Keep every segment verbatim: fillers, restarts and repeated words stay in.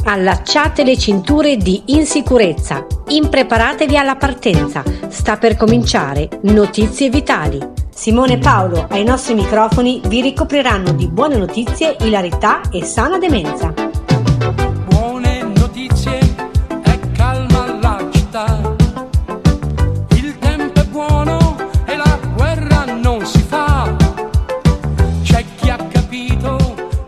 Allacciate le cinture di insicurezza, impreparatevi alla partenza, sta per cominciare Notizie Vitali. Simone e Paolo ai nostri microfoni vi ricopriranno di buone notizie, ilarità e sana demenza. Buone notizie e calma la città, il tempo è buono e la guerra non si fa, c'è chi ha capito.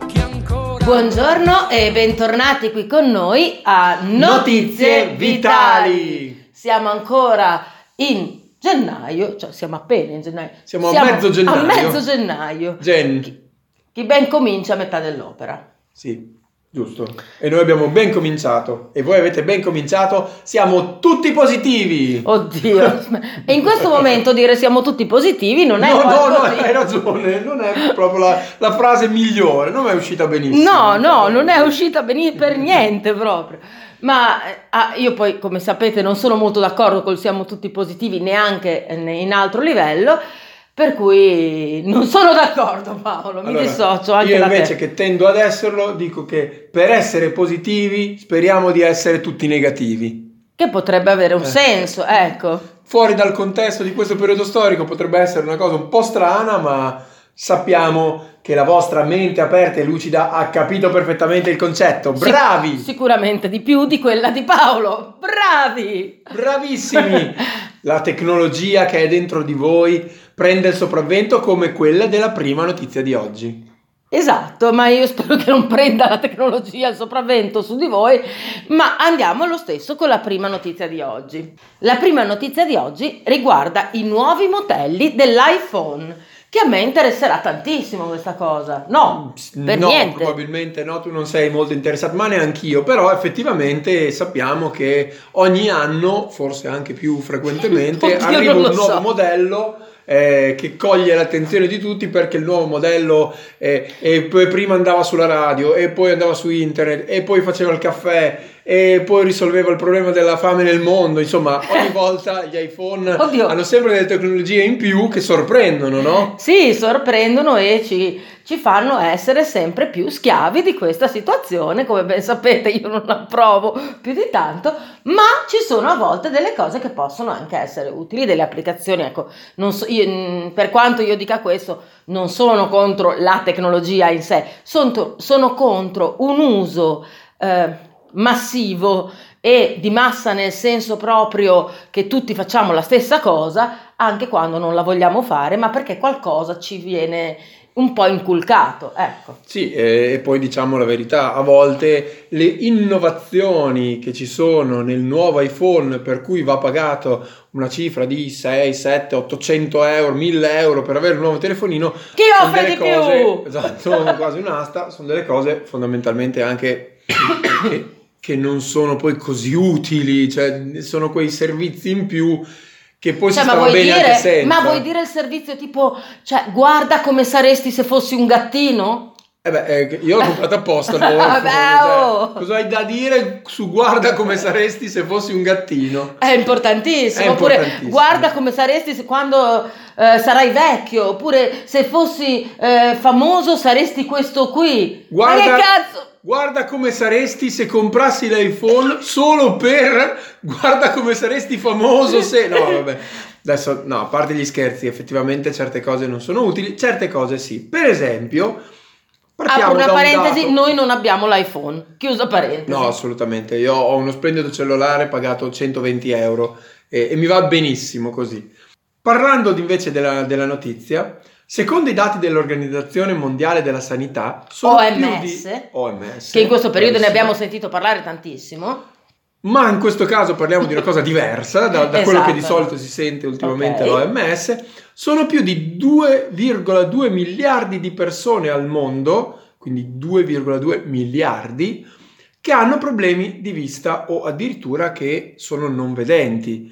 Buongiorno e bentornati qui con noi a Notizie, Notizie Vitali. Vitali. Siamo ancora in gennaio, cioè siamo appena in gennaio. Siamo, siamo a mezzo gennaio. A mezzo gennaio. Gen. Chi, chi ben comincia a metà dell'opera. Sì, giusto. E noi abbiamo ben cominciato. E voi avete ben cominciato. Siamo tutti positivi. Oddio. E in questo momento dire siamo tutti positivi non è no, qualcosa no, no, di... hai ragione. Non è proprio la, la frase migliore. Non è uscita benissimo. No, no, non è uscita benissimo per niente proprio. Ma ah, io poi, come sapete, non sono molto d'accordo col siamo tutti positivi neanche in altro livello, per cui non sono d'accordo, Paolo, mi allora, dissocio anche io da invece te. che tendo ad esserlo, dico che per essere positivi speriamo di essere tutti negativi. Che potrebbe avere un eh. senso, ecco. Fuori dal contesto di questo periodo storico potrebbe essere una cosa un po' strana, ma sappiamo che la vostra mente aperta e lucida ha capito perfettamente il concetto. Bravi! Sic- sicuramente di più di quella di Paolo. Bravi! Bravissimi! La tecnologia che è dentro di voi prende il sopravvento come quella della prima notizia di oggi. Esatto, ma io spero che non prenda la tecnologia il sopravvento su di voi, ma andiamo lo stesso con la prima notizia di oggi. La prima notizia di oggi riguarda i nuovi modelli dell'iPhone. Che a me interesserà tantissimo questa cosa. No, per no, niente. Probabilmente no, tu non sei molto interessato, ma neanch'io. Però effettivamente sappiamo che ogni anno, forse anche più frequentemente, Oddio, arriva un nuovo so. modello eh, che coglie l'attenzione di tutti, perché il nuovo modello eh, e poi prima andava sulla radio e poi andava su internet e poi faceva il caffè e poi risolveva il problema della fame nel mondo. Insomma, ogni volta gli iPhone Oddio. hanno sempre delle tecnologie in più che sorprendono, no? Sì, sorprendono e ci, ci fanno essere sempre più schiavi di questa situazione. Come ben sapete, io non approvo più di tanto, ma ci sono a volte delle cose che possono anche essere utili, delle applicazioni. Ecco, non so, io, per quanto io dica questo, non sono contro la tecnologia in sé, sono, sono contro un uso eh, massivo e di massa, nel senso proprio che tutti facciamo la stessa cosa anche quando non la vogliamo fare, ma perché qualcosa ci viene un po' inculcato, ecco. Sì, e poi diciamo la verità, a volte le innovazioni che ci sono nel nuovo iPhone, per cui va pagato una cifra di sei, sette, ottocento euro, mille euro per avere un nuovo telefonino, chi sono offre delle di cose, più? esatto, quasi un'asta, sono delle cose fondamentalmente anche che, che non sono poi così utili, cioè sono quei servizi in più che poi Cioè, si ma stava vuoi bene dire, anche senza. ma vuoi dire il servizio tipo, cioè, guarda come saresti se fossi un gattino? Eh beh, eh, io l'ho comprato apposta il nuovo Vabbè, iPhone, oh. cioè, cosa hai da dire su guarda come saresti se fossi un gattino? È importantissimo. È Oppure importantissimo. guarda come saresti se, quando eh, sarai vecchio, oppure se fossi eh, famoso saresti questo qui. Guarda, ma che cazzo? Guarda come saresti se comprassi l'iPhone solo per guarda come saresti famoso se... No, vabbè. Adesso, no, a parte gli scherzi, effettivamente certe cose non sono utili, certe cose sì. Per esempio, partiamo Apro una da un parentesi, dato. noi non abbiamo l'iPhone. Chiusa parentesi. No, assolutamente. Io ho uno splendido cellulare pagato centoventi euro e, e mi va benissimo così. Parlando invece della, della notizia, secondo i dati dell'Organizzazione Mondiale della Sanità, sono O M S, più di O M S, che in questo periodo ne bravissimo. abbiamo sentito parlare tantissimo. Ma in questo caso parliamo di una cosa diversa da, da quello Esatto. che di solito si sente ultimamente Ok. all'O M S. Sono più di due virgola due miliardi di persone al mondo, quindi due virgola due miliardi, che hanno problemi di vista o addirittura che sono non vedenti.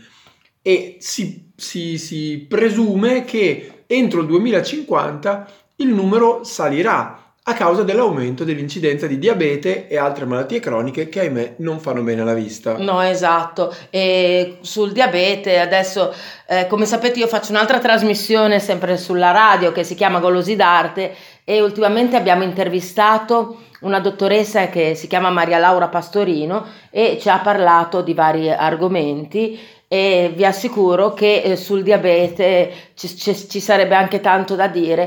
E si, si, si presume che entro il duemilacinquanta il numero salirà a causa dell'aumento dell'incidenza di diabete e altre malattie croniche che, ahimè, non fanno bene alla vista. No, esatto. E sul diabete adesso, eh, come sapete, io faccio un'altra trasmissione sempre sulla radio che si chiama Golosi d'Arte e ultimamente abbiamo intervistato una dottoressa che si chiama Maria Laura Pastorino e ci ha parlato di vari argomenti, e vi assicuro che eh, sul diabete ci, ci, ci sarebbe anche tanto da dire.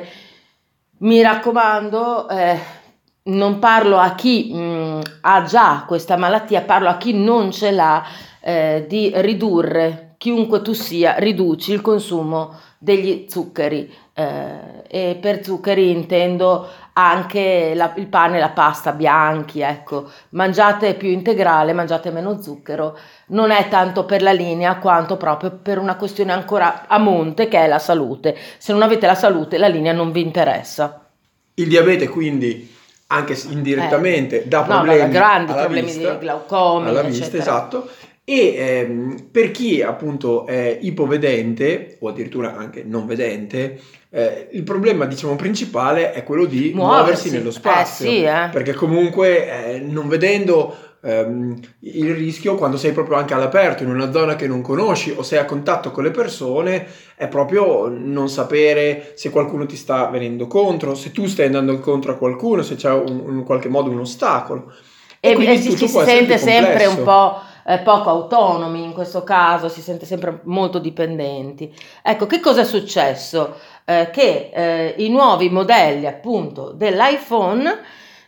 Mi raccomando, eh, non parlo a chi mh, ha già questa malattia, parlo a chi non ce l'ha, eh, di ridurre, chiunque tu sia, riduci il consumo degli zuccheri, eh, e per zuccheri intendo anche la, il pane e la pasta bianchi, ecco, mangiate più integrale, mangiate meno zucchero, non è tanto per la linea quanto proprio per una questione ancora a monte che è la salute. Se non avete la salute, la linea non vi interessa. Il diabete quindi anche indirettamente eh, dà problemi, no, grandi alla problemi vista, di glaucomi, alla eccetera. vista, esatto. E ehm, per chi appunto è ipovedente o addirittura anche non vedente, eh, il problema diciamo principale è quello di muoversi, muoversi nello spazio, eh, sì, eh. perché comunque eh, non vedendo ehm, il rischio, quando sei proprio anche all'aperto in una zona che non conosci o sei a contatto con le persone, è proprio non sapere se qualcuno ti sta venendo contro, se tu stai andando incontro a qualcuno, se c'è un, in qualche modo un ostacolo. E, e, e si, ci si sente sempre un po' eh, poco autonomi in questo caso, si sente sempre molto dipendenti. Ecco, che cosa è successo? Eh, che eh, i nuovi modelli appunto dell'iPhone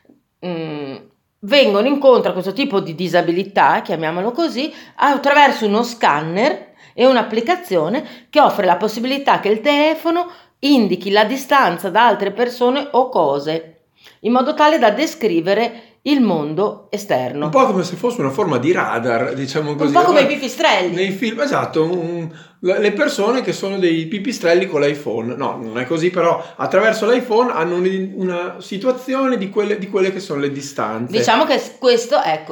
mh, vengono incontro a questo tipo di disabilità, chiamiamolo così, attraverso uno scanner e un'applicazione che offre la possibilità che il telefono indichi la distanza da altre persone o cose, in modo tale da descrivere il mondo esterno. Un po' come se fosse una forma di radar, diciamo così. Un po' come i pipistrelli. Nei film, esatto, un, le persone che sono dei pipistrelli con l'iPhone. No, non è così, però attraverso l'iPhone hanno un, una situazione di quelle, di quelle che sono le distanze. Diciamo che questo, ecco,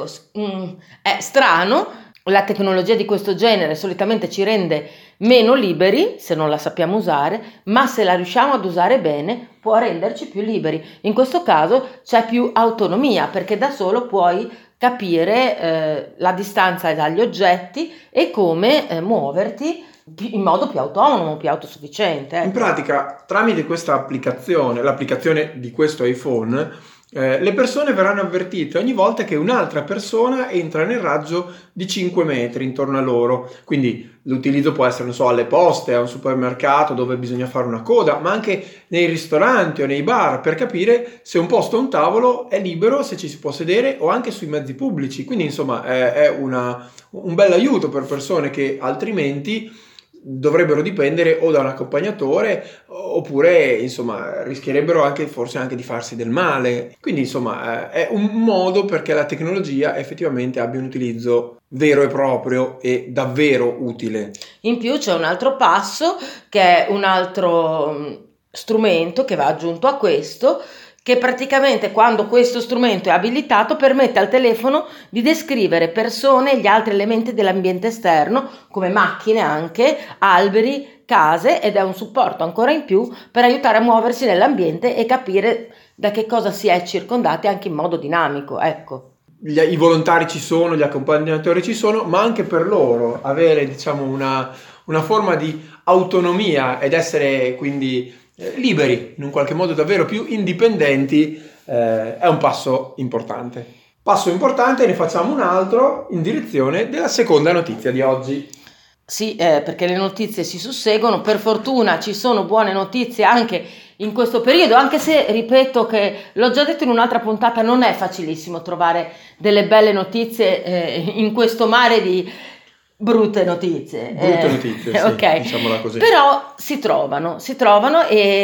è strano. La tecnologia di questo genere solitamente ci rende meno liberi se non la sappiamo usare, ma se la riusciamo ad usare bene può renderci più liberi. In questo caso c'è più autonomia, perché da solo puoi capire eh, la distanza dagli oggetti e come eh, muoverti in modo più autonomo, più autosufficiente. Ecco. In pratica, tramite questa applicazione, l'applicazione di questo iPhone, Eh, le persone verranno avvertite ogni volta che un'altra persona entra nel raggio di cinque metri intorno a loro. Quindi l'utilizzo può essere, non so, alle poste, a un supermercato dove bisogna fare una coda, ma anche nei ristoranti o nei bar, per capire se un posto o un tavolo è libero, se ci si può sedere, o anche sui mezzi pubblici. Quindi insomma è, è una, un bel aiuto per persone che altrimenti dovrebbero dipendere o da un accompagnatore oppure insomma rischierebbero anche forse anche di farsi del male. Quindi insomma è un modo perché la tecnologia effettivamente abbia un utilizzo vero e proprio e davvero utile. In più c'è un altro passo che è un altro strumento che va aggiunto a questo, che praticamente quando questo strumento è abilitato permette al telefono di descrivere persone e gli altri elementi dell'ambiente esterno, come macchine anche, alberi, case, ed è un supporto ancora in più per aiutare a muoversi nell'ambiente e capire da che cosa si è circondati anche in modo dinamico, ecco. Gli, I volontari ci sono, gli accompagnatori ci sono, ma anche per loro avere diciamo una, una forma di autonomia ed essere quindi liberi, in un qualche modo davvero più indipendenti, eh, è un passo importante. Passo importante, ne facciamo un altro in direzione della seconda notizia di oggi. Sì, eh, perché le notizie si susseguono, per fortuna ci sono buone notizie anche in questo periodo, anche se, ripeto che l'ho già detto in un'altra puntata, non è facilissimo trovare delle belle notizie eh, in questo mare di brutte notizie. Brutte eh, notizie, sì, okay. Diciamola così. Però si trovano, si trovano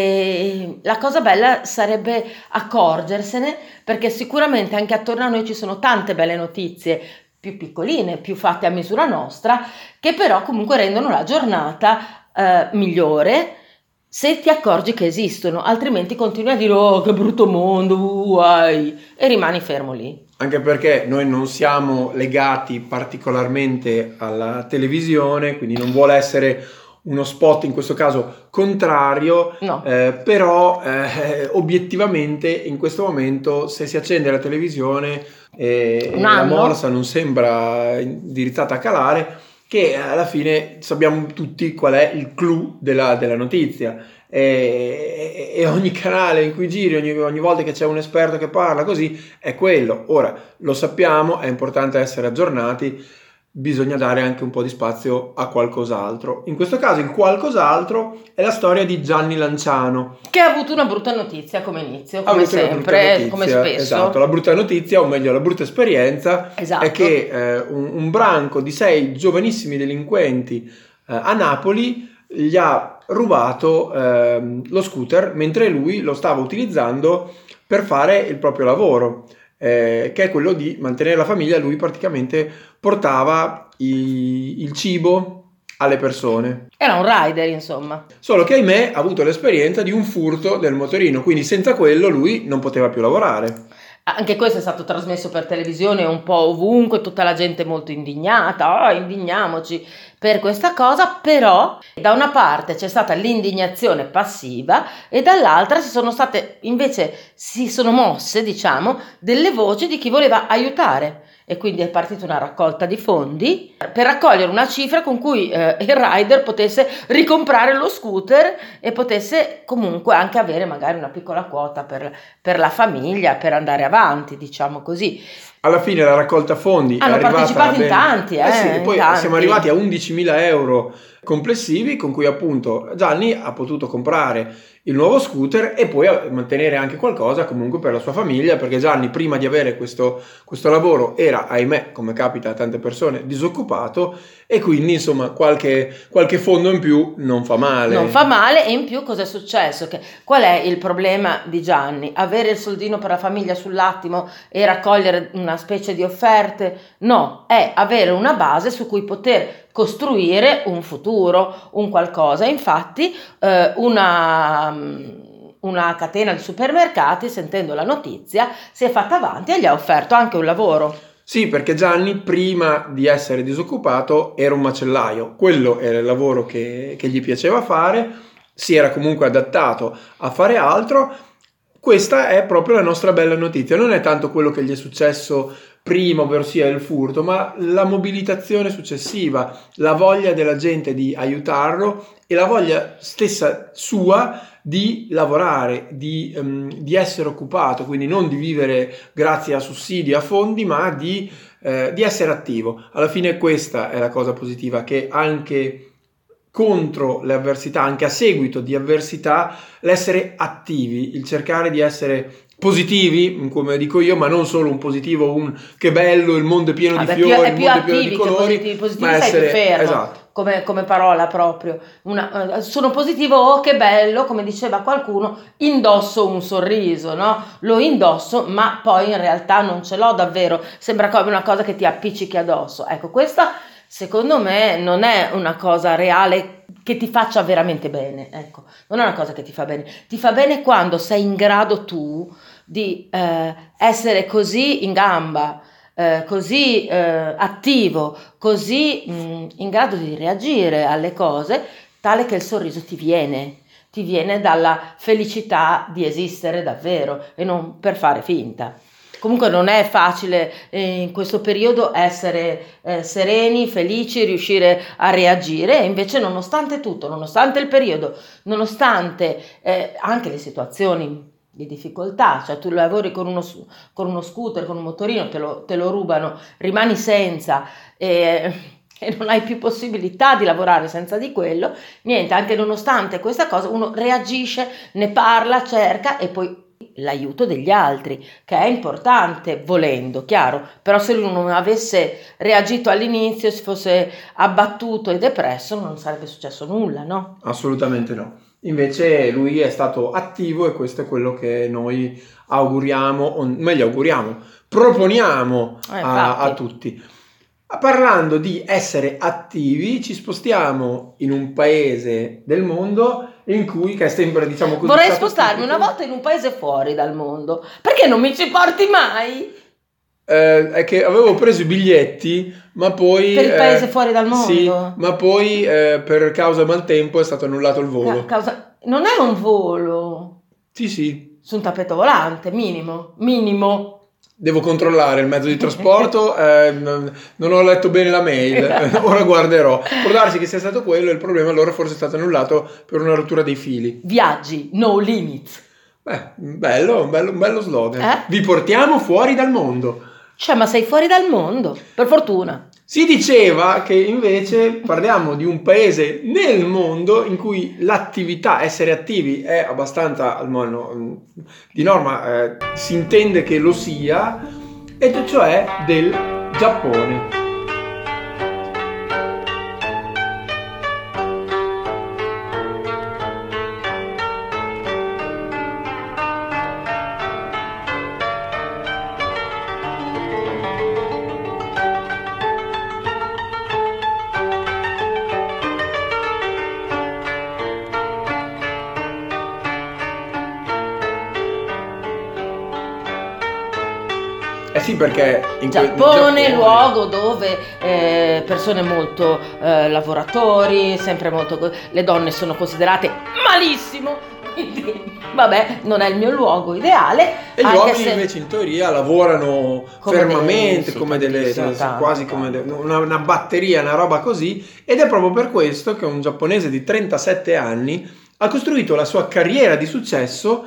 e la cosa bella sarebbe accorgersene, perché sicuramente anche attorno a noi ci sono tante belle notizie, più piccoline, più fatte a misura nostra, che però comunque rendono la giornata eh, migliore se ti accorgi che esistono, altrimenti continui a dire oh che brutto mondo, uai, e rimani fermo lì. Anche perché noi non siamo legati particolarmente alla televisione, quindi non vuole essere uno spot in questo caso contrario, no. eh, però eh, obiettivamente in questo momento se si accende la televisione e la morsa non sembra indirizzata a calare, che alla fine sappiamo tutti qual è il clou della, della notizia. E, e ogni canale in cui giri, ogni, ogni volta che c'è un esperto che parla così, è quello. Ora, lo sappiamo, è importante essere aggiornati, bisogna dare anche un po' di spazio a qualcos'altro. In questo caso, in qualcos'altro è la storia di Gianni Lanciano, che ha avuto una brutta notizia come inizio, Ha come avuto una brutta sempre, notizia, come spesso. Esatto, la brutta notizia, o meglio la brutta esperienza, Esatto. è che eh, un, un branco di sei giovanissimi delinquenti eh, a Napoli gli ha rubato eh, lo scooter mentre lui lo stava utilizzando per fare il proprio lavoro, eh, che è quello di mantenere la famiglia. Lui praticamente portava i, il cibo alle persone. Era un rider, insomma. Solo che ahimè ha avuto l'esperienza di un furto del motorino, quindi senza quello lui non poteva più lavorare. Anche questo è stato trasmesso per televisione un po' ovunque, tutta la gente molto indignata, oh, indigniamoci per questa cosa, però da una parte c'è stata l'indignazione passiva e dall'altra si sono state, invece si sono mosse, diciamo, delle voci di chi voleva aiutare. E quindi è partita una raccolta di fondi per raccogliere una cifra con cui eh, il rider potesse ricomprare lo scooter e potesse comunque anche avere magari una piccola quota per, per la famiglia, per andare avanti, diciamo così. Alla fine la raccolta fondi Hanno è arrivata partecipato in ben- tanti, eh, sì, in poi tanti. siamo arrivati a undicimila euro complessivi, con cui appunto Gianni ha potuto comprare il nuovo scooter e poi mantenere anche qualcosa comunque per la sua famiglia, perché Gianni prima di avere questo, questo lavoro era, ahimè, come capita a tante persone, disoccupato, e quindi insomma qualche, qualche fondo in più non fa male. Non fa male. E in più cosa è successo? Che, qual è il problema di Gianni? Avere il soldino per la famiglia sull'attimo e raccogliere una specie di offerte? No, è avere una base su cui poter costruire un futuro, un qualcosa. Infatti eh, una, una catena di supermercati, sentendo la notizia, si è fatta avanti e gli ha offerto anche un lavoro. Sì, perché Gianni prima di essere disoccupato era un macellaio, quello era il lavoro che, che gli piaceva fare, si era comunque adattato a fare altro. Questa è proprio la nostra bella notizia, non è tanto quello che gli è successo prima, ovvero sia il furto, ma la mobilitazione successiva, la voglia della gente di aiutarlo e la voglia stessa sua di lavorare, di, um, di essere occupato, quindi non di vivere grazie a sussidi, a fondi, ma di, eh, di essere attivo. Alla fine questa è la cosa positiva, che anche contro le avversità, anche a seguito di avversità, l'essere attivi, il cercare di essere positivi, come dico io, ma non solo un positivo, un che bello, il mondo è pieno Ah, di beh, fiori, più- è il più mondo è pieno di attivi che colori, positivi. Positivi ma stai più essere fermo. esatto. Come, come parola proprio. Una, eh, sono positivo, oh che bello, come diceva qualcuno, indosso un sorriso, no? Lo indosso, ma poi in realtà non ce l'ho davvero, sembra come una cosa che ti appiccichi addosso. Ecco, questa secondo me non è una cosa reale che ti faccia veramente bene, ecco, non è una cosa che ti fa bene. Ti fa bene quando sei in grado tu di eh, essere così in gamba, eh, così eh, attivo, così mh, in grado di reagire alle cose, tale che il sorriso ti viene, ti viene dalla felicità di esistere davvero e non per fare finta. Comunque non è facile eh, in questo periodo essere eh, sereni, felici, riuscire a reagire, e invece nonostante tutto, nonostante il periodo, nonostante eh, anche le situazioni di difficoltà, cioè tu lavori con uno, con uno scooter, con un motorino, te lo, te lo rubano, rimani senza e, e non hai più possibilità di lavorare senza di quello, niente, anche nonostante questa cosa uno reagisce, ne parla, cerca e poi l'aiuto degli altri, che è importante volendo, chiaro, però se lui non avesse reagito all'inizio, si fosse abbattuto e depresso, non sarebbe successo nulla, no? Assolutamente no. Invece lui è stato attivo e questo è quello che noi auguriamo, o meglio auguriamo, proponiamo Eh, a, a infatti. tutti. Parlando di essere attivi, ci spostiamo in un paese del mondo in cui, che sembra diciamo così, Vorrei stato spostarmi tipico, una volta in un paese fuori dal mondo, perché non mi ci porti mai? eh, è che avevo preso i biglietti, ma poi Per il paese eh, fuori dal mondo? sì, ma poi eh, per causa maltempo è stato annullato il volo. Ca- causa- Non è un volo Sì, sì. su un tappeto volante, minimo, minimo. devo controllare il mezzo di trasporto, eh, non, non ho letto bene la mail, ora guarderò. Può darsi che sia stato quello, il problema allora forse è stato annullato per una rottura dei fili. Viaggi, no limits. Beh, bello, bello, un bello slogan. Eh? Vi portiamo fuori dal mondo. Cioè, ma sei fuori dal mondo, per fortuna. Si diceva che invece parliamo di un paese nel mondo in cui l'attività, essere attivi, è abbastanza, almeno di norma eh, si intende che lo sia, e cioè del Giappone. Eh sì, perché in Giappone, Giappone, luogo dove eh, persone molto eh, lavoratori, sempre molto, le donne sono considerate malissimo, quindi vabbè, non è il mio luogo ideale. E gli anche uomini se... invece in teoria lavorano come fermamente, dei, sì, come delle, tanto, quasi come de, una, una batteria, una roba così, ed è proprio per questo che un giapponese di trentasette anni ha costruito la sua carriera di successo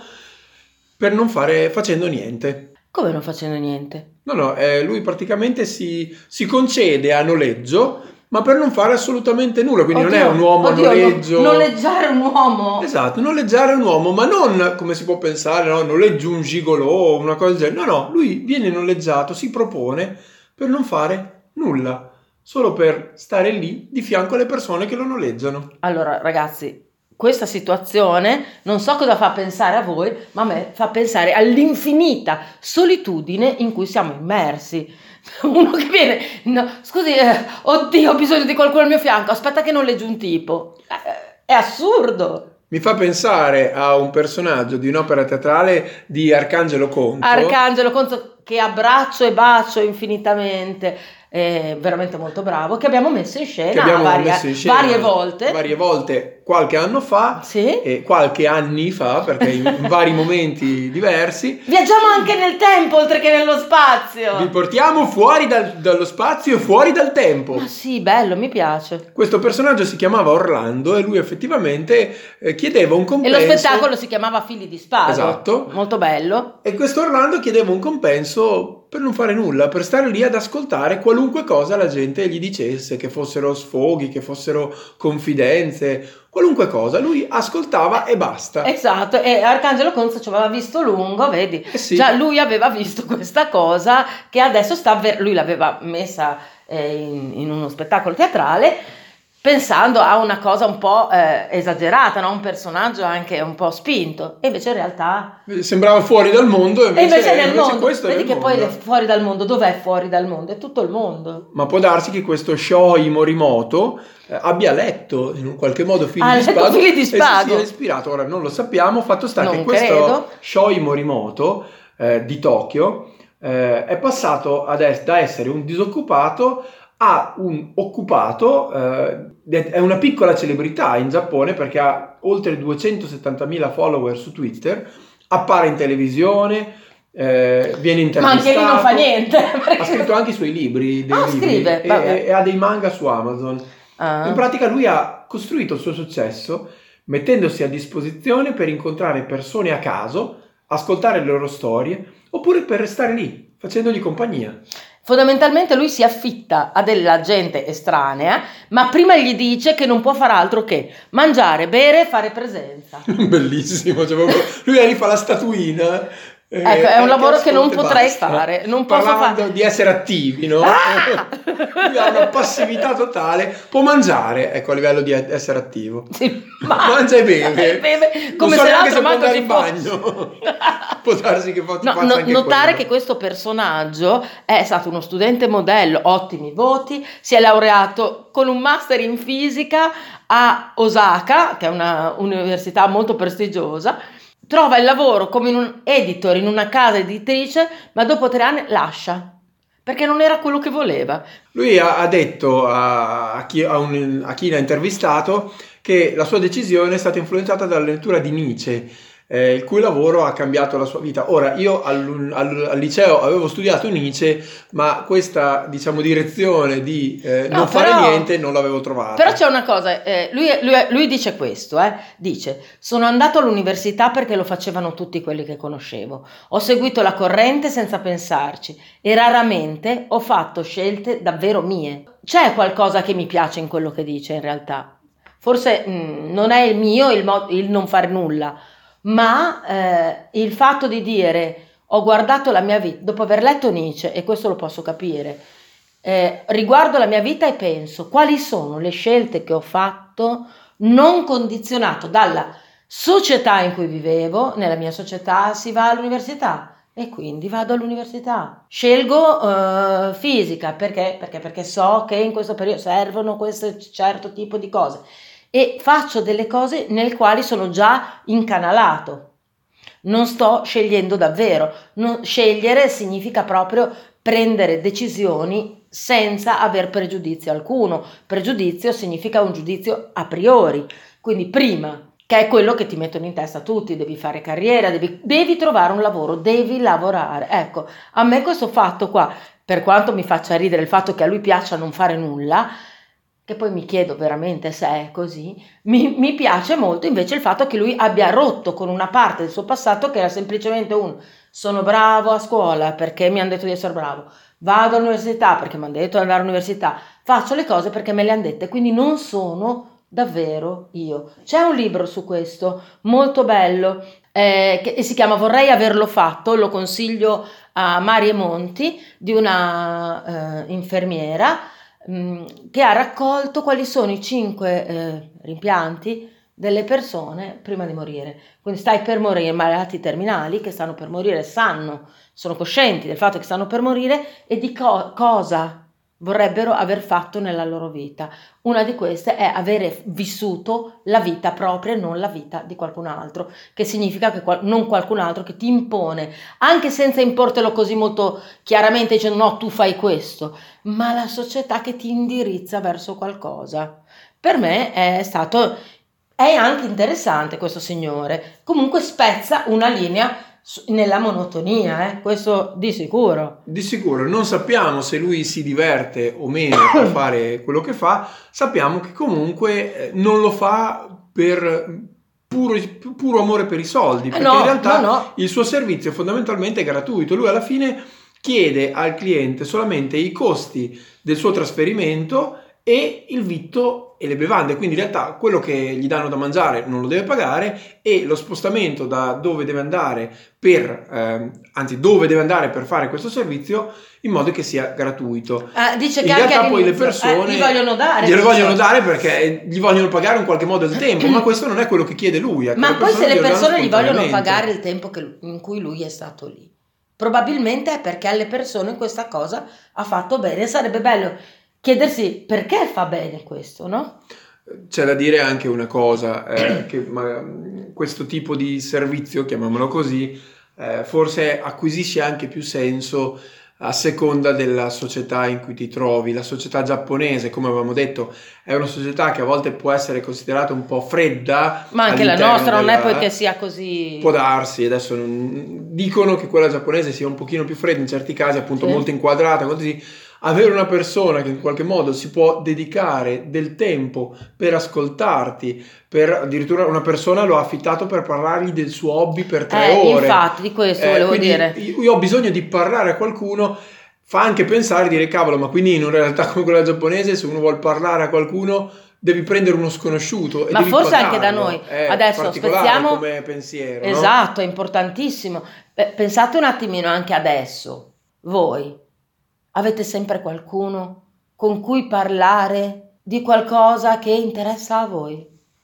per non fare, facendo niente. Come non facendo niente? No, no, eh, lui praticamente si, si concede a noleggio, ma per non fare assolutamente nulla, quindi Oddio, non è un uomo oddio, a noleggio. No, noleggiare un uomo. Esatto, noleggiare un uomo, ma non come si può pensare, no, noleggio un gigolò o una cosa del genere. No, no, lui viene noleggiato, si propone per non fare nulla, solo per stare lì di fianco alle persone che lo noleggiano. Allora, ragazzi, questa situazione non so cosa fa pensare a voi, ma a me fa pensare all'infinita solitudine in cui siamo immersi. Uno che viene, no, scusi, eh, oddio, ho bisogno di qualcuno al mio fianco, aspetta che noleggio un tipo. Eh, è assurdo. Mi fa pensare a un personaggio di un'opera teatrale di Arcangelo Conto. Arcangelo Conto, che abbraccio e bacio infinitamente. È veramente molto bravo, che abbiamo messo in scena, che abbiamo varie, messo in scena varie volte varie volte qualche anno fa, sì? E qualche anni fa, perché in, in vari momenti diversi. Viaggiamo anche nel tempo oltre che nello spazio. Vi portiamo fuori dal, dallo spazio e fuori dal tempo. Ma sì, bello, mi piace. Questo personaggio si chiamava Orlando e lui effettivamente eh, chiedeva un compenso. E lo spettacolo si chiamava Figli di Spago. Esatto. Molto bello. E questo Orlando chiedeva un compenso per non fare nulla, per stare lì ad ascoltare qualunque cosa la gente gli dicesse, che fossero sfoghi, che fossero confidenze, qualunque cosa. Lui ascoltava e basta. Esatto, e Arcangelo Conzo ci aveva visto lungo, vedi? Eh sì. Già lui aveva visto questa cosa che adesso sta ver- lui l'aveva messa eh, in, in uno spettacolo teatrale, pensando a una cosa un po' eh, esagerata, no? Un personaggio anche un po' spinto, e invece in realtà sembrava fuori dal mondo, e invece, e invece è nel invece mondo. questo Vedi è nel che mondo. poi è fuori dal mondo, dov'è fuori dal mondo? È tutto il mondo. Ma può darsi che questo Shohei Morimoto eh, abbia letto in un qualche modo Figli Ha di letto Spago Figli di e si Spago. sia ispirato. Ora non lo sappiamo, fatto sta Non che questo credo. Shohei Morimoto eh, di Tokyo eh, è passato ad es- da essere un disoccupato a un occupato, eh, è una piccola celebrità in Giappone perché ha oltre duecentosettantamila follower su Twitter, appare in televisione, eh, viene intervistato. Ma anche lì non fa niente. Ha scritto anche i suoi libri, dei Ah, libri scrive, e, vabbè. e ha dei manga su Amazon. Ah. In pratica lui ha costruito il suo successo mettendosi a disposizione per incontrare persone a caso, ascoltare le loro storie, oppure per restare lì, facendogli compagnia. Fondamentalmente lui si affitta a della gente estranea, ma prima gli dice che non può fare altro che mangiare, bere e fare presenza. Bellissimo, cioè proprio, lui lì fa la statuina. eh, Ecco, è un lavoro che non ascolta e potrei basta. fare, non posso Parlando fare. di essere attivi, no? Ah! Lui ha una passività totale, può mangiare, ecco, a livello di essere attivo. Sì, ma... Mangia e beve. beve come non so se neanche l'altro può manco andare ci in fosse. bagno. Può darsi che faccia No, faccia no, anche notare quello. che questo personaggio è stato uno studente modello, ottimi voti, si è laureato con un master in fisica a Osaka, che è una università molto prestigiosa, trova il lavoro come in un editor in una casa editrice, ma dopo tre anni lascia, perché non era quello che voleva. Lui ha, ha detto a, a, chi, a, un, a chi l'ha intervistato che la sua decisione è stata influenzata dalla lettura di Nietzsche. eh, il cui lavoro ha cambiato la sua vita. Ora, io al, al, al liceo avevo studiato Nietzsche, ma questa, diciamo, direzione di eh, No, non però- fare niente non l'avevo trovata. Però c'è una cosa, eh, lui, lui- lui dice questo, eh, dice, sono andato all'università perché lo facevano tutti quelli che conoscevo, ho seguito la corrente senza pensarci e raramente ho fatto scelte davvero mie. C'è qualcosa che mi piace in quello che dice in realtà, forse mh, non è il mio il, mo- il non fare nulla, ma eh, il fatto di dire ho guardato la mia vita, dopo aver letto Nietzsche, e questo lo posso capire, eh, riguardo la mia vita e penso quali sono le scelte che ho fatto non condizionato dalla società in cui vivevo. Nella mia società si va all'università e quindi vado all'università. Scelgo eh, fisica perché? perché perché so che in questo periodo servono questo certo tipo di cose e faccio delle cose nel quali sono già incanalato. Non sto scegliendo davvero. Non, scegliere significa proprio prendere decisioni senza aver pregiudizio alcuno. Pregiudizio significa un giudizio a priori, quindi prima, che è quello che ti mettono in testa tutti, devi fare carriera, devi, devi trovare un lavoro, devi lavorare. Ecco, a me questo fatto qua, per quanto mi faccia ridere il fatto che a lui piaccia non fare nulla, che poi mi chiedo veramente se è così, mi, mi piace molto invece il fatto che lui abbia rotto con una parte del suo passato che era semplicemente un sono bravo a scuola perché mi hanno detto di essere bravo, vado all'università perché mi hanno detto di andare all'università, faccio le cose perché me le hanno dette, quindi non sono davvero io. C'è un libro su questo molto bello eh, che si chiama Vorrei averlo fatto, lo consiglio a Marie Monti, di una eh, infermiera mh, che ha raccolto quali sono i cinque eh, rimpianti delle persone prima di morire. Quindi stai per morire, malati terminali che stanno per morire sanno, sono coscienti del fatto che stanno per morire e di co- cosa vorrebbero aver fatto nella loro vita. Una di queste è avere vissuto la vita propria e non la vita di qualcun altro, che significa che qual- non qualcun altro che ti impone, anche senza importelo così molto chiaramente dicendo no, tu fai questo, ma la società che ti indirizza verso qualcosa. Per me è stato, è anche interessante questo signore, comunque spezza una linea nella monotonia, eh? Questo di sicuro. Di sicuro, non sappiamo se lui si diverte o meno a fare quello che fa, sappiamo che comunque non lo fa per puro, puro amore per i soldi, perché no, in realtà no, no. il suo servizio è fondamentalmente gratuito. Lui alla fine chiede al cliente solamente i costi del suo trasferimento e il vitto e le bevande, quindi in realtà quello che gli danno da mangiare non lo deve pagare e lo spostamento da dove deve andare per eh, anzi dove deve andare per fare questo servizio in modo che sia gratuito. Ah, dice che in anche realtà poi le all'inizio, persone eh, gli vogliono dare, glielo dice. vogliono dare perché gli vogliono pagare in qualche modo il tempo, ma questo non è quello che chiede lui. Ecco, Ma poi se le glielo danno persone gli vogliono spontaneamente. pagare il tempo che- in cui lui è stato lì, probabilmente è perché alle persone questa cosa ha fatto bene. Sarebbe bello chiedersi perché fa bene questo, no? C'è da dire anche una cosa, eh, che ma, questo tipo di servizio, chiamiamolo così, eh, forse acquisisce anche più senso a seconda della società in cui ti trovi. La società giapponese, come avevamo detto, è una società che a volte può essere considerata un po' fredda. Ma anche la all'interno nostra non è della- poi che sia così. Può darsi, adesso non- dicono che quella giapponese sia un pochino più fredda in certi casi, appunto Sì. molto inquadrata, così. Avere una persona che in qualche modo si può dedicare del tempo per ascoltarti, per addirittura una persona lo ha affittato per parlargli del suo hobby per tre Eh, ore. infatti, di questo Eh, volevo quindi dire. Io io ho bisogno di parlare a qualcuno, fa anche pensare, dire cavolo, ma quindi in una realtà come quella giapponese, se uno vuole parlare a qualcuno, devi prendere uno sconosciuto e Ma devi forse anche da pagarlo. noi. È Adesso particolare spezziamo- come pensiero, no? Esatto, è importantissimo. Beh, pensate un attimino anche adesso. Voi avete sempre qualcuno con cui parlare di qualcosa che interessa a voi?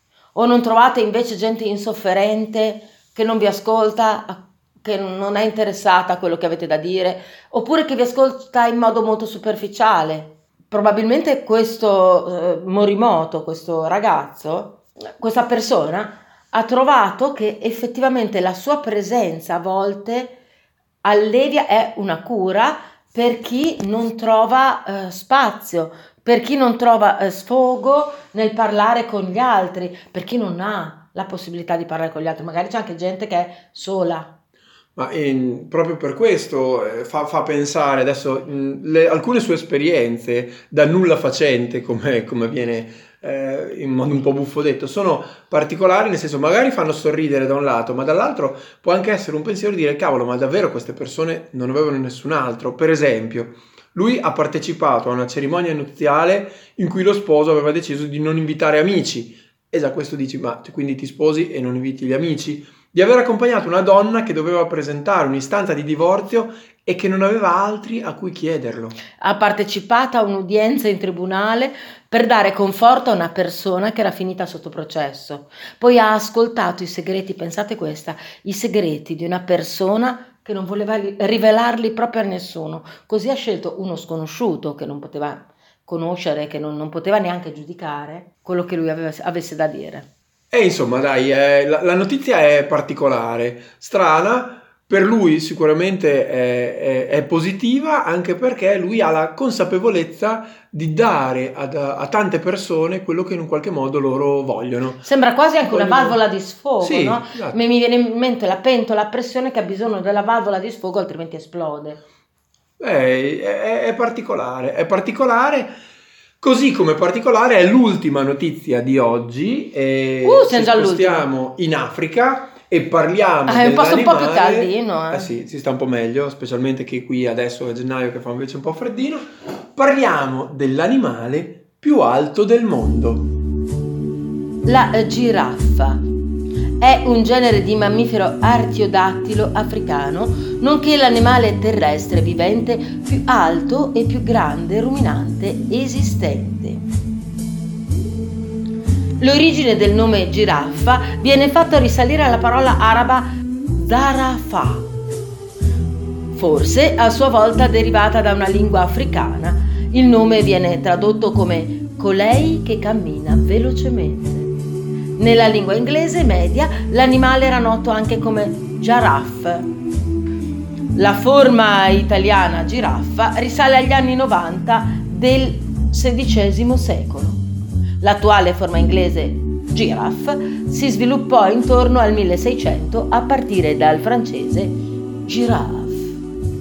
O non trovate invece gente insofferente che non vi ascolta, a- che non è interessata a quello che avete da dire, oppure che vi ascolta in modo molto superficiale? Probabilmente questo eh, Morimoto, questo ragazzo, questa persona, ha trovato che effettivamente la sua presenza a volte allevia, è una cura per chi non trova eh, spazio, per chi non trova eh, sfogo nel parlare con gli altri, per chi non ha la possibilità di parlare con gli altri, magari c'è anche gente che è sola. Ma eh, proprio per questo eh, fa, fa pensare adesso mh, le, alcune sue esperienze da nulla facente, come, come viene eh, in modo un po' buffo detto, sono particolari, nel senso magari fanno sorridere da un lato, ma dall'altro può anche essere un pensiero di dire cavolo, ma davvero queste persone non avevano nessun altro. Per esempio, lui ha partecipato a una cerimonia nuziale in cui lo sposo aveva deciso di non invitare amici. E già questo dici, ma quindi ti sposi e non inviti gli amici? Di aver accompagnato una donna che doveva presentare un'istanza di divorzio e che non aveva altri a cui chiederlo. Ha partecipato a un'udienza in tribunale per dare conforto a una persona che era finita sotto processo. Poi ha ascoltato i segreti, pensate questa, i segreti di una persona che non voleva rivelarli proprio a nessuno. Così ha scelto uno sconosciuto che non poteva conoscere, che non, non poteva neanche giudicare quello che lui aveva, avesse da dire. E insomma, dai, eh, la, la notizia è particolare, strana, per lui sicuramente è, è, è positiva, anche perché lui ha la consapevolezza di dare ad, a tante persone quello che in un qualche modo loro vogliono. Sembra quasi anche Vogliono... una valvola di sfogo, sì, no? esatto. Mi viene in mente la pentola a pressione che ha bisogno della valvola di sfogo, altrimenti esplode. Eh, è, è particolare, è particolare. Così come particolare è l'ultima notizia di oggi, e uh, ci spostiamo in Africa e parliamo ah, è un posto un po' più dell'animale. caldino. Eh. eh sì, si sta un po' meglio, specialmente che qui adesso è gennaio che fa invece un po' freddino. Parliamo dell'animale più alto del mondo. La giraffa è un genere di mammifero artiodattilo africano, nonché l'animale terrestre vivente più alto e più grande ruminante esistente. L'origine del nome giraffa viene fatta risalire alla parola araba zarafa, forse a sua volta derivata da una lingua africana. Il nome viene tradotto come colei che cammina velocemente. Nella lingua inglese media l'animale era noto anche come giraffe. La forma italiana giraffa risale agli anni novanta del sedicesimo secolo. L'attuale forma inglese giraffe si sviluppò intorno al milleseicento a partire dal francese giraffe.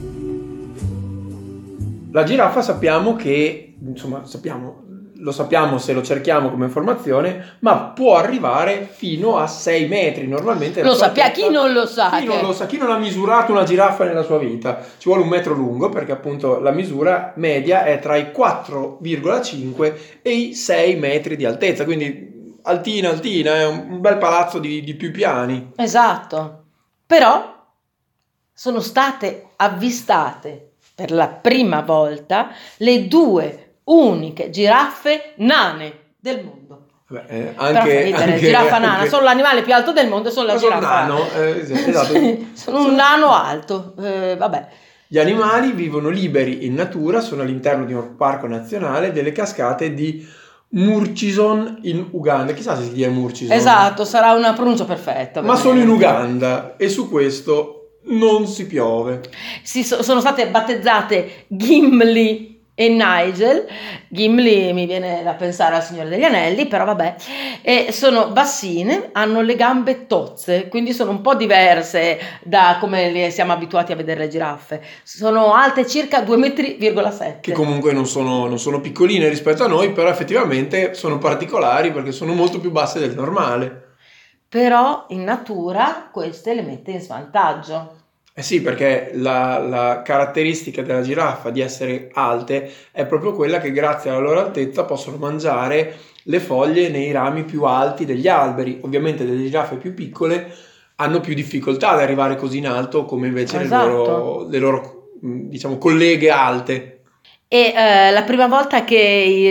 La giraffa sappiamo che, insomma, sappiamo, lo sappiamo se lo cerchiamo come informazione, ma può arrivare fino a sei metri normalmente. Lo sappiamo, chi non lo sa? Chi che... non lo sa, chi non ha misurato una giraffa nella sua vita? Ci vuole un metro lungo, perché appunto la misura media è tra i quattro virgola cinque e i sei metri di altezza, quindi altina, altina, è un bel palazzo di, di più piani. Esatto, però sono state avvistate per la prima volta le due uniche giraffe nane del mondo. Beh, eh, anche, anche giraffa nana, anche... sono l'animale più alto del mondo, sono la sono giraffa. Nano, eh, esatto. sono un nano alto, eh, vabbè. Gli animali vivono liberi in natura, sono all'interno di un parco nazionale delle cascate di Murchison in Uganda. Chissà se si chiama Murchison. Esatto, sarà una pronuncia perfetta. Ma sono in Uganda e su questo non si piove. Si, sono state battezzate Gimli e Nigel. Gimli mi viene da pensare al Signore degli Anelli, però vabbè, e sono bassine, hanno le gambe tozze, quindi sono un po' diverse da come le siamo abituati a vedere le giraffe. Sono alte circa due virgola sette metri. Che comunque non sono, non sono piccoline rispetto a noi, però effettivamente sono particolari perché sono molto più basse del normale. Però in natura queste le mette in svantaggio. Eh sì, perché la, la caratteristica della giraffa di essere alte è proprio quella che grazie alla loro altezza possono mangiare le foglie nei rami più alti degli alberi. Ovviamente delle giraffe più piccole hanno più difficoltà ad arrivare così in alto come invece esatto. le loro, le loro diciamo, colleghe alte. E eh, la prima volta che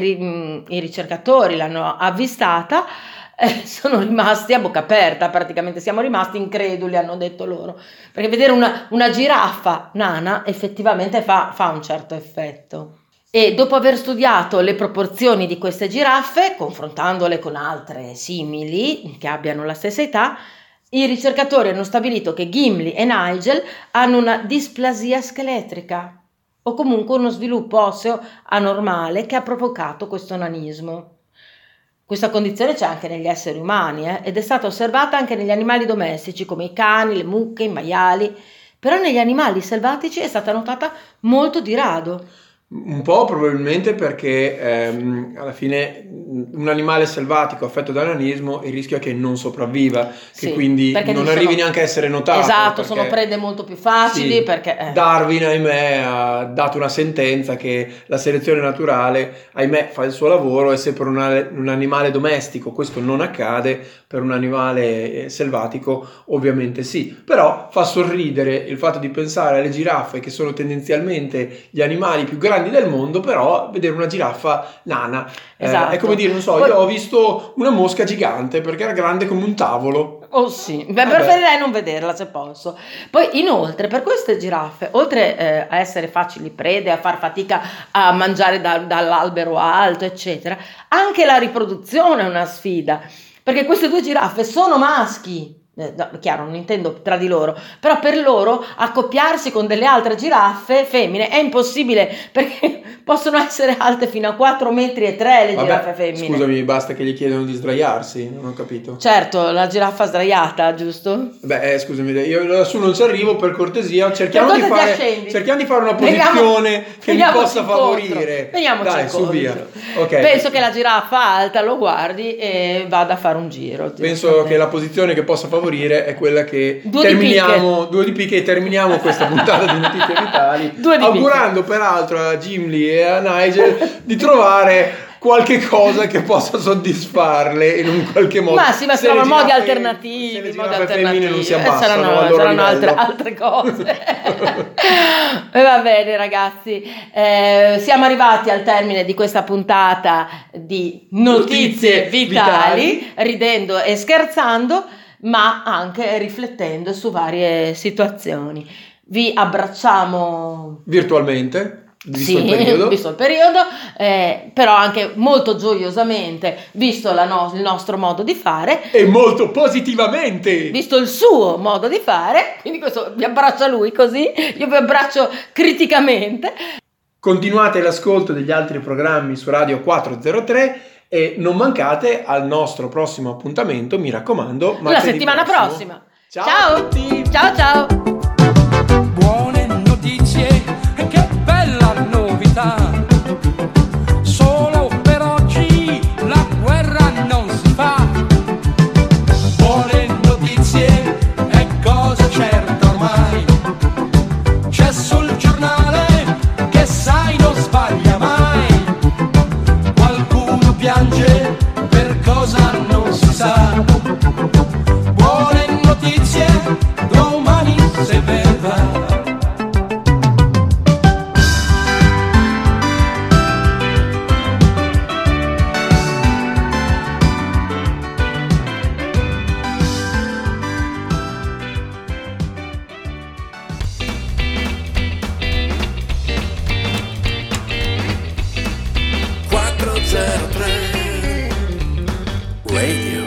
i, i ricercatori l'hanno avvistata, Eh, sono rimasti a bocca aperta, praticamente siamo rimasti increduli, hanno detto loro, perché vedere una, una giraffa nana effettivamente fa, fa un certo effetto. E dopo aver studiato le proporzioni di queste giraffe, confrontandole con altre simili che abbiano la stessa età, i ricercatori hanno stabilito che Gimli e Nigel hanno una displasia scheletrica o comunque uno sviluppo osseo anormale che ha provocato questo nanismo. Questa condizione c'è anche negli esseri umani eh, ed è stata osservata anche negli animali domestici come i cani, le mucche, i maiali, però negli animali selvatici è stata notata molto di rado. Un po' probabilmente perché ehm, alla fine un animale selvatico affetto da nanismo il rischio è che non sopravviva, che Sì, quindi perché non sono- arrivi neanche a essere notato. Esatto, perché- sono prede molto più facili Sì, perché... eh. Darwin, ahimè, ha dato una sentenza che la selezione naturale, ahimè, fa il suo lavoro e se per un, un animale domestico questo non accade, per un animale eh, selvatico ovviamente sì. Però fa sorridere il fatto di pensare alle giraffe, che sono tendenzialmente gli animali più grandi del mondo, però vedere una giraffa nana. Eh, Esatto. è come dire, non so, Poi- io ho visto una mosca gigante perché era grande come un tavolo. Oh sì, beh, Vabbè. preferirei non vederla se posso. Poi inoltre per queste giraffe, oltre eh, a essere facili prede, a far fatica a mangiare da- dall'albero alto, eccetera, anche la riproduzione è una sfida, perché queste due giraffe sono maschi. Eh, no, chiaro, non intendo tra di loro, però per loro accoppiarsi con delle altre giraffe femmine è impossibile perché possono essere alte fino a quattro metri e tre le Vabbè, giraffe femmine. scusami, basta che gli chiedono di sdraiarsi, non ho capito. Certo, la giraffa sdraiata, giusto? Beh, eh, scusami, io lassù non ci arrivo, per cortesia, cerchiamo, Per di cortesia fare, scendi. cerchiamo di fare una Veniamo- posizione che mi veniamoci possa incontro. favorire. Veniamoci Dai, su incontro. via. Ok. Penso che la giraffa alta lo guardi e vada a fare un giro. Penso che la posizione che possa favorire è quella che Due di terminiamo, due di picche e terminiamo questa puntata di Notizie Vitali, Due di augurando peraltro a Jim Lee e a Nigel di trovare qualche cosa che possa soddisfarle in un qualche modo. Ma sì, ma si Se le trovano modi giraffe- alternativi, se le modi giraffe femmine alternativi. non si Eh, ammazzano saranno, al loro saranno altre, livello. altre cose. E va bene ragazzi, eh, siamo arrivati al termine di questa puntata di Notizie, Notizie vitali, Vitali. ridendo e scherzando, ma anche riflettendo su varie situazioni. Vi abbracciamo Virtualmente, visto sì, il periodo. visto il periodo, eh, però anche molto gioiosamente, visto la no- il nostro modo di fare, E molto positivamente. visto il suo modo di fare, quindi questo vi abbraccia lui così, io vi abbraccio criticamente. Continuate l'ascolto degli altri programmi su Radio quattrocentotre e non mancate al nostro prossimo appuntamento, mi raccomando, La martedì settimana prossimo. prossima. Ciao, Ciao. a tutti! Ciao ciao. Buone notizie, che bella novità. Solo per oggi la guerra non si fa. Buone notizie, è cosa certa ormai. C'è sul giornale che sai non sbaglia mai. Qualcuno piange per cosa non si sa. Buone notizie, domani se verrà. quattrocentotre Radio